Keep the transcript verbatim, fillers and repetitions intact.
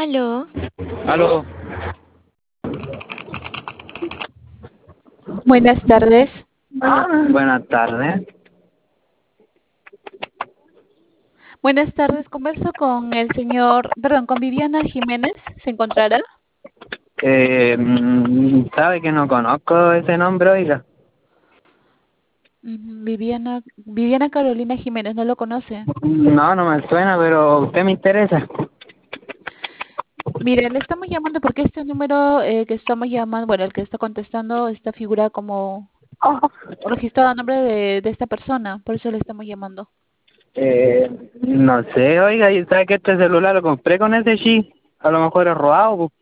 Aló, Aló, buenas tardes. buenas tardes. Buenas tardes, converso con el señor, perdón, con Viviana Jiménez, ¿se encontrará? Eh, mm, ¿sabe que no conozco ese nombre, oiga? Ujú, Viviana, Viviana Carolina Jiménez, ¿no lo conoce? No, no me suena, pero usted me interesa. Mire, le estamos llamando porque este número eh, que estamos llamando, bueno, el que está contestando, esta figura como registrado a nombre de, de esta persona, por eso le estamos llamando. Eh, no sé, oiga, ¿y sabe que este celular lo compré con ese chip? A lo mejor es robado, pues.